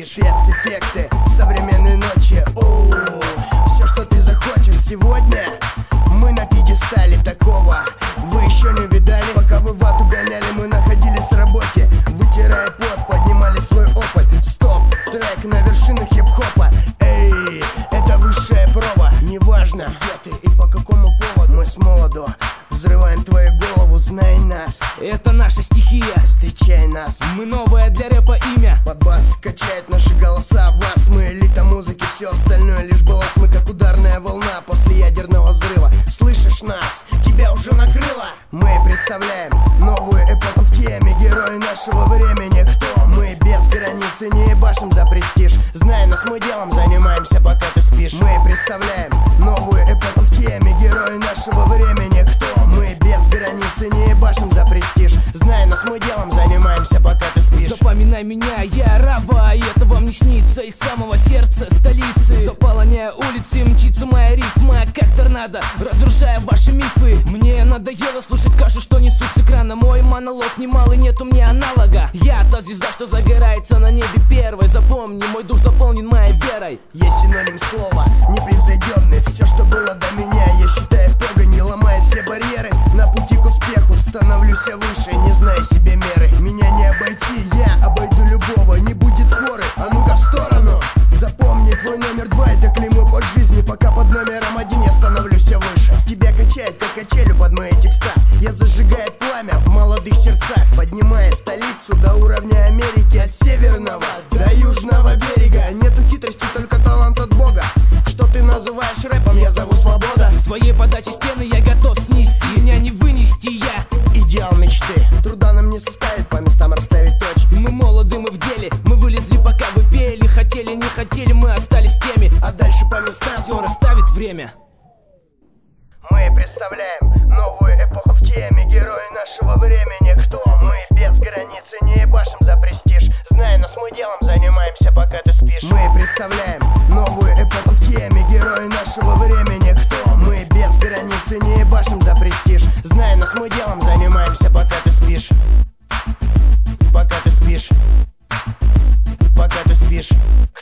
спишь. Спецэффекты современной ночи. Все, что ты захочешь сегодня, мы на пьедестале. Такого вы еще не видали. Пока вы вату гоняли, мы находились в работе, вытирая пот, поднимали свой опыт. Стоп, трек на вершинах хип-хопа. Эй, это высшая проба. Неважно, где ты и по какому поводу, мы с молоду взрываем твою голову, знай нас. Это наша стихия, встречай нас. Мы новое для рэпа имя. Под бас качает наши голоса в вас. Мы элита музыки, все остальное лишь балласт. Мы как ударная волна после ядерного взрыва. Слышишь нас? Тебя уже накрыло. Мы представляем новую эпоху в теме. Герои нашего времени. Кто мы? Без границы, не ебашим за престиж. Знай нас, мы делом занимаемся, пока ты спишь. Мы представляем новую эпоху в теме. Герои нашего времени. Кто мы? Без границы, не ебашим за престиж. Знай нас, мы делом занимаемся, пока ты спишь. Запоминай меня, я раба, и это вам не снится. Из самого сердца столицы, заполоняя улицы, мчится моя рифма, как торнадо, разрушая ваши мифы. Мне надоело слушать кашу, что несут с экрана. Мой монолог немалый, нет у меня аналога. Я та звезда, что загорается на небе первой. Запомни, мой дух заполнен моей верой. Есть синоним слова непревзойденный. Все, что было до меня, я считаю в погони, ломая все барьеры. На пути к успеху становлюсь я выше, не зная себе меры. Меня не обойти, я обойду любого. Не будет форы, а ну-ка в сторону. Запомни, твой номер 2 это клеймо под жизни. Пока под номером 1 я становлюсь все выше. Тебя качает, как качелю под мои текста. Я зажигаю пламя в молодых сердцах, поднимая столицу до уровня Америки. От северного до южного берега. Нету хитрости, только талант от Бога. Что ты называешь рэпом, я зову свобода. Своей подачи стены я готов снести. Меня не вынести, я идеал мечты. Труда нам не составит по местам расставить точки. Мы молоды, мы в деле. Мы вылезли, пока вы пели. Хотели, не хотели, мы остались теми. А дальше по местам все расставит время. Мы представляем новую эпоху в теме. Герои нашего времени. Кто мы? Без границы, не ебашим за престиж. Знай нас, мы делом занимаемся, пока ты спишь. Мы представляем новую эпоху в теме. Герои нашего времени. Кто мы? Без границы, не ебашим за престиж. Знай нас, мы делом занимаемся, пока ты спишь. Пока ты спишь. Пока ты спишь.